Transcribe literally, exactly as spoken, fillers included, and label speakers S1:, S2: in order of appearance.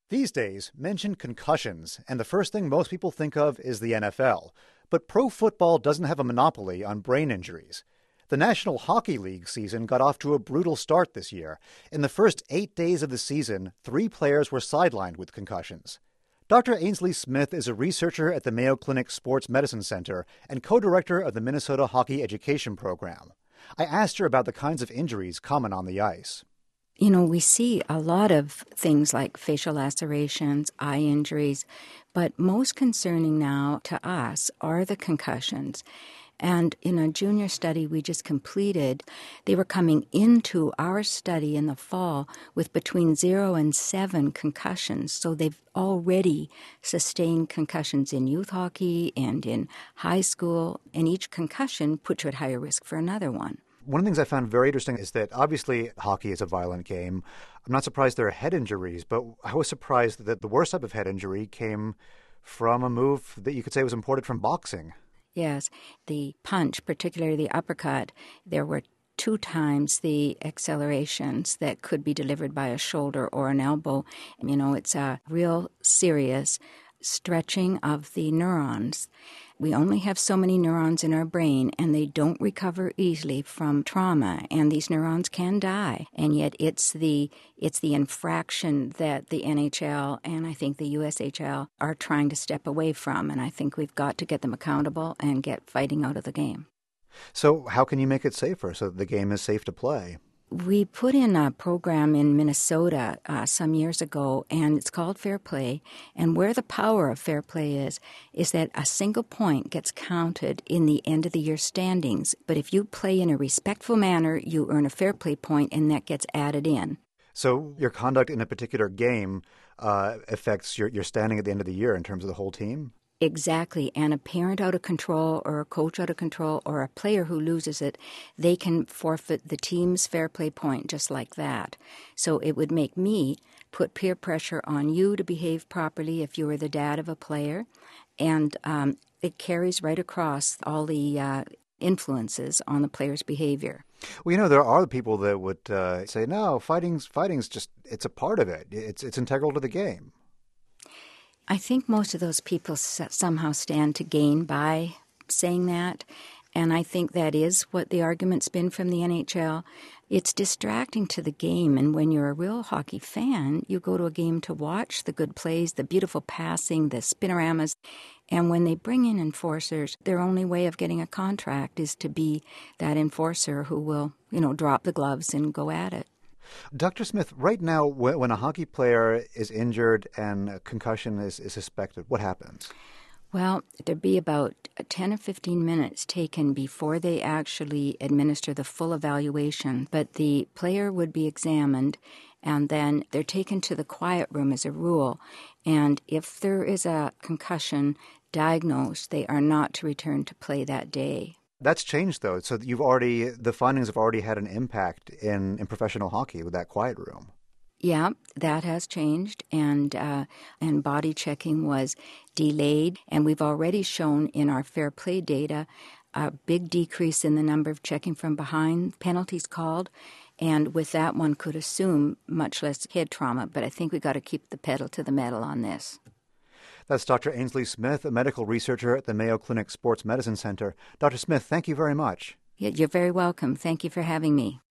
S1: These days, mention concussions, and the first thing most people think of is the N F L. But pro football doesn't have a monopoly on brain injuries. The National Hockey League season got off to a brutal start this year. In the first eight days of the season, three players were sidelined with concussions. Doctor Ainsley Smith is a researcher at the Mayo Clinic Sports Medicine Center and co-director of the Minnesota Hockey Education Program. I asked her about the kinds of injuries common on the ice.
S2: You know, we see a lot of things like facial lacerations, eye injuries, but most concerning now to us are the concussions. And in a junior study we just completed, they were coming into our study in the fall with between zero and seven concussions. So they've already sustained concussions in youth hockey and in high school, and each concussion puts you at higher risk for another one.
S1: One of the things I found very interesting is that obviously hockey is a violent game. I'm not surprised there are head injuries, but I was surprised that the worst type of head injury came from a move that you could say was imported from boxing.
S2: Yes, the punch, particularly the uppercut, there were two times the accelerations that could be delivered by a shoulder or an elbow. You know, it's a real serious stretching of the neurons. We only have so many neurons in our brain, and they don't recover easily from trauma, and these neurons can die. And yet it's the it's the infraction that the N H L and I think the U S H L are trying to step away from, and I think we've got to get them accountable and get fighting out of the game.
S1: So how can you make it safer so that the game is safe to play?
S2: We put in a program in Minnesota uh, some years ago, and it's called Fair Play. And where the power of fair play is, is that a single point gets counted in the end of the year standings. But if you play in a respectful manner, you earn a fair play point, and that gets added in.
S1: So your conduct in a particular game uh, affects your, your standing at the end of the year in terms of the whole team?
S2: Exactly. And a parent out of control or a coach out of control or a player who loses it, they can forfeit the team's fair play point just like that. So it would make me put peer pressure on you to behave properly if you were the dad of a player. And um, it carries right across all the uh, influences on the player's behavior.
S1: Well, you know, there are people that would uh, say, no, fighting's, fighting's just, it's a part of it. It's, it's integral to the game.
S2: I think most of those people somehow stand to gain by saying that, and I think that is what the argument's been from the N H L. It's distracting to the game, and when you're a real hockey fan, you go to a game to watch the good plays, the beautiful passing, the spinoramas, and when they bring in enforcers, their only way of getting a contract is to be that enforcer who will, you know, drop the gloves and go at it.
S1: Doctor Smith, right now, when a hockey player is injured and a concussion is, is suspected, what happens?
S2: Well, there'd be about ten or fifteen minutes taken before they actually administer the full evaluation. But the player would be examined, and then they're taken to the quiet room as a rule. And if there is a concussion diagnosed, they are not to return to play that day.
S1: That's changed, though. So you've already, the findings have already had an impact in, in professional hockey with that quiet room.
S2: Yeah, that has changed, and uh, and body checking was delayed, and we've already shown in our fair play data a big decrease in the number of checking from behind penalties called, and with that one could assume much less head trauma, but I think we've got to keep the pedal to the metal on this.
S1: That's Doctor Ainsley Smith, a medical researcher at the Mayo Clinic Sports Medicine Center. Doctor Smith, thank you very much.
S2: Yeah, you're very welcome. Thank you for having me.